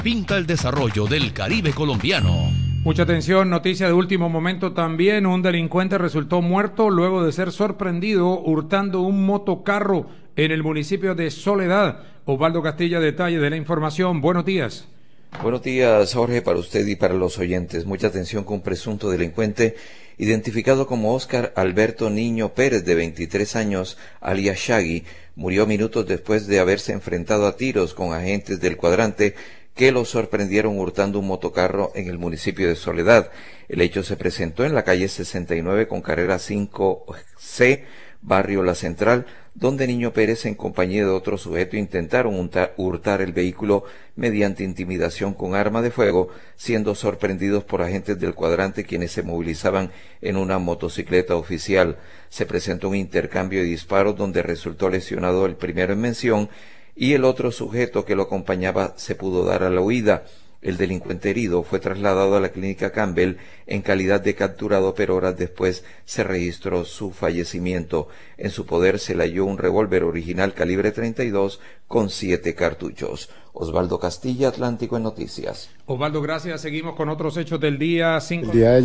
pinta el desarrollo del Caribe colombiano. Mucha atención, noticia de último momento también. Un delincuente resultó muerto luego de ser sorprendido hurtando un motocarro en el municipio de Soledad. Osvaldo Castilla, detalle de la información. Buenos días. Buenos días, Jorge, para usted y para los oyentes. Mucha atención con un presunto delincuente identificado como Óscar Alberto Niño Pérez, de 23 años, alias Shaggy, murió minutos después de haberse enfrentado a tiros con agentes del cuadrante que lo sorprendieron hurtando un motocarro en el municipio de Soledad. El hecho se presentó en la calle 69 con carrera 5C, barrio La Central, donde Niño Pérez en compañía de otro sujeto intentaron hurtar el vehículo mediante intimidación con arma de fuego, siendo sorprendidos por agentes del cuadrante quienes se movilizaban en una motocicleta oficial. Se presentó un intercambio de disparos donde resultó lesionado el primero en mención y el otro sujeto que lo acompañaba se pudo dar a la huida. El delincuente herido fue trasladado a la clínica Campbell en calidad de capturado, pero horas después se registró su fallecimiento. En su poder se le halló un revólver original calibre 32 con 7 cartuchos. Osvaldo Castilla, Atlántico en Noticias. Osvaldo, gracias. Seguimos con otros hechos del día.